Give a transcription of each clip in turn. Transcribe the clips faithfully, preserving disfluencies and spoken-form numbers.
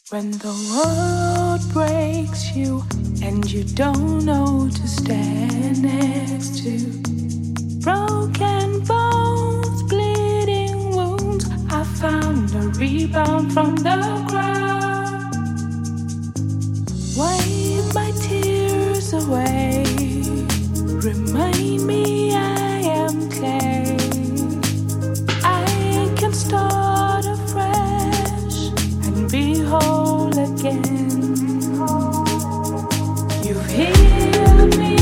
When the world breaks you and you don't know who to stand next to, broken bones, bleeding wounds, I found a rebound from the ground. Wipe my tears away, remind me I am clay. I can start afresh and be whole again. You've healed me,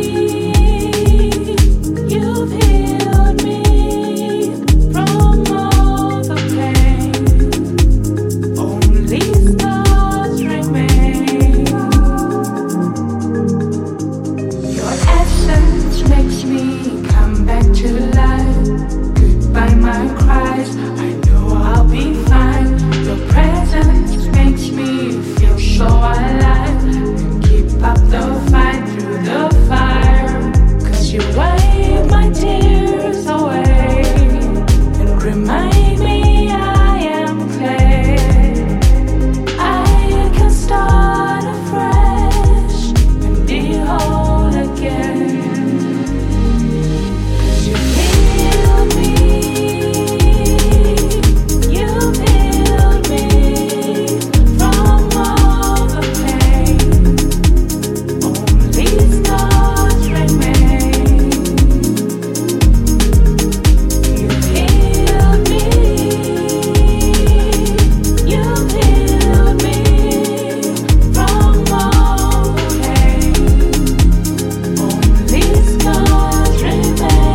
you've healed me from all the pain. Only scars remain. Your essence makes me come back to life. Goodbye my cries, I know I'll be fine. Your presence makes me feel so alive. And keep up the fight through the fire. Cause you wipe my tears away and remind me I am clay. I can start afresh and be whole again. Cause you healed me, you've healed me from all the pain. Only scars remain. You've healed me, you've healed me from all the pain. Only scars remain.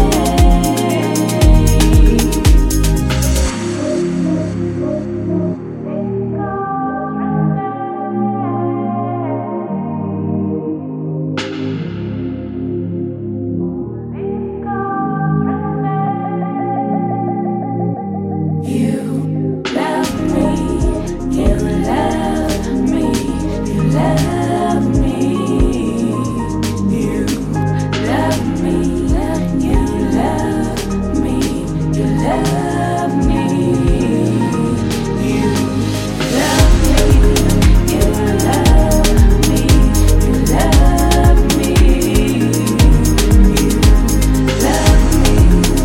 You love me, you love me, you love me. You love me, you love me, you love me. You love me, you love me, you love me. You love me.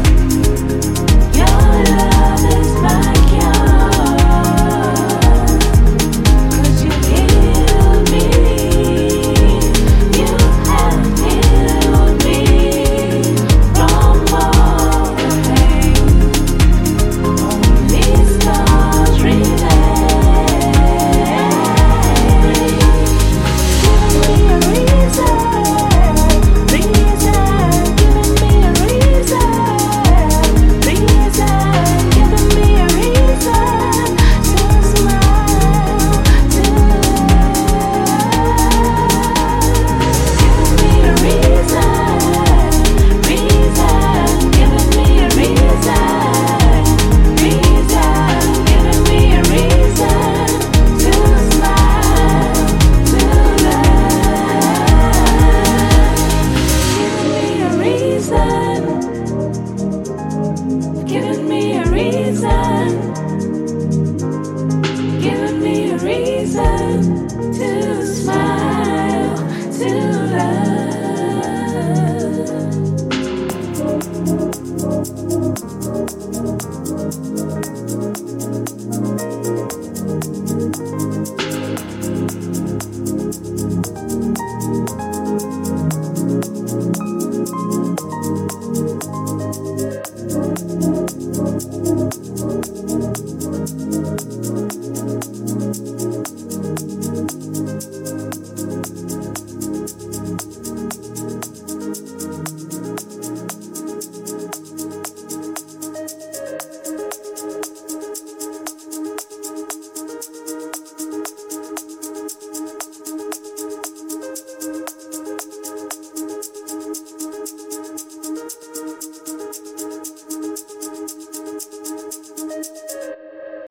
Your love is my cure. Cause you healed me, you have healed me from all the pain. Only scars remain. Giving me a reason, reason, giving me a reason, reason, giving me a reason to smile, to giving me a reason, reason, giving me a reason, reason, giving me a reason to smile, to love, giving me a reason, giving me a reason, giving me a reason to smile, to love.